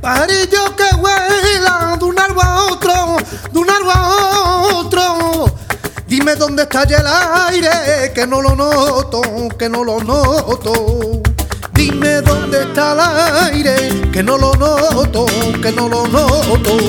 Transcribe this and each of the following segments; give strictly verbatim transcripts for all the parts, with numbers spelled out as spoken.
Pajarillo que vuela de un árbol a otro, de un árbol a otro. Dime dónde está ya el aire, que no lo noto, que no lo noto. Dime dónde está el aire, que no lo noto, que no lo noto.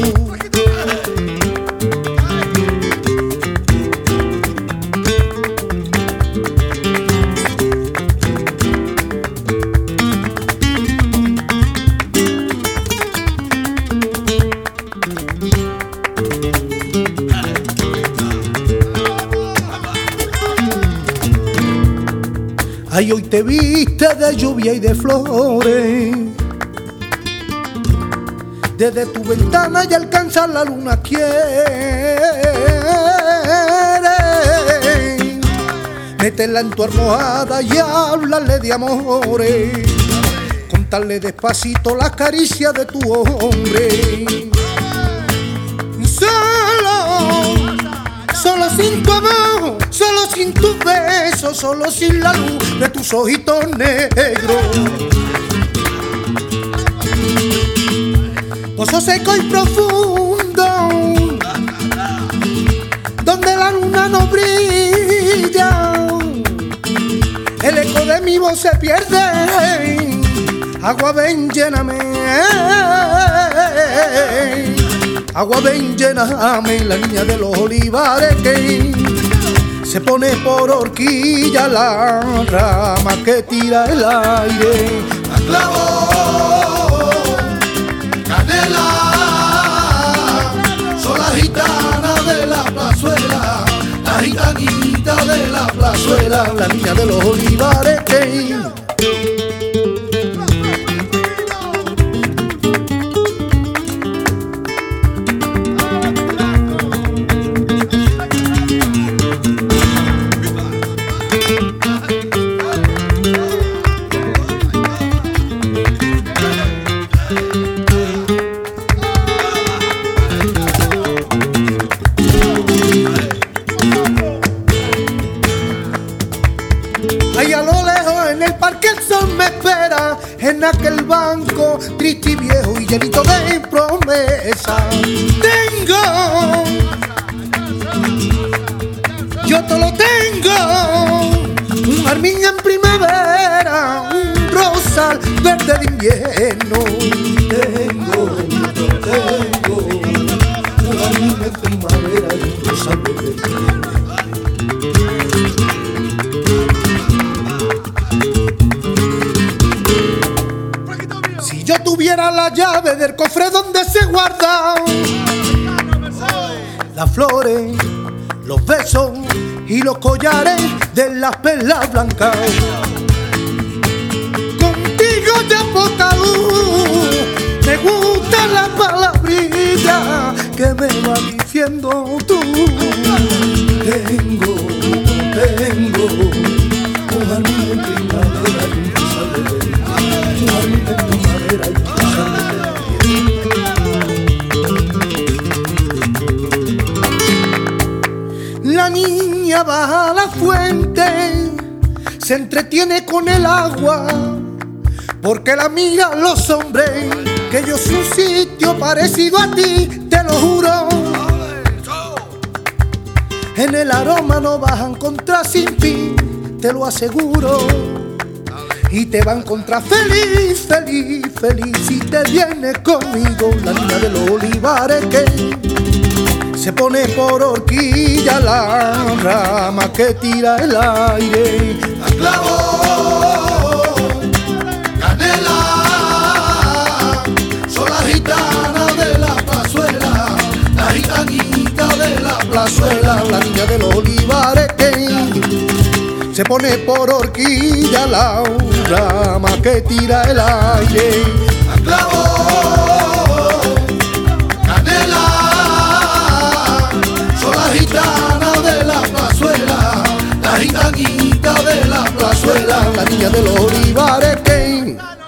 Ay, hoy te viste de lluvia y de flores. Desde tu ventana ya alcanza la luna quiere. Métela en tu almohada y háblale de amores. Contarle despacito las caricias de tu hombre. Solo, solo sin tu amor, solo sin tus besos, solo sin la luz de tus ojitos negros. Pozo seco y profundo, donde la luna no brilla, el eco de mi voz se pierde. Agua ven, lléname, agua ven, lléname, la niña de los olivares que se pone por horquilla la rama que tira el aire. A clavo, canela, son las gitanas de la plazuela, la gitanita de la plazuela, La niña de los olivares que en aquel banco triste y viejo y llenito de promesas. Tengo, yo te lo tengo, un jardín en primavera, un rosal verde de invierno. Tengo, tengo, un jardín en primavera y un rosal verde de invierno. Yo tuviera la llave del cofre donde se guardan las flores, los besos y los collares de las perlas blancas. Contigo ya poca luz, me gusta la palabrilla que me va diciendo tú. Tengo, tengo un jardín en primavera y un rosal verde de invierno. Un jardín en primavera y un rosal verde de invierno. La niña baja a la fuente, se entretiene con el agua, porque la miran los hombres, que yo soy un sitio parecido a ti, te lo juro. En el aroma no vas a encontrar sin fin, te lo aseguro. Y te va a encontrar feliz, feliz, feliz si te vienes conmigo. La niña de los olivares que se pone por horquilla la rama que tira el aire. A clavo, canela, son las gitanas de la plazuela, la gitanita de la plazuela, La niña de los olivares que se pone por horquilla la rama que tira el aire. A clavo, canela, son las gitanas de la plazuela, la gitanita de la plazuela, La niña de los olivares que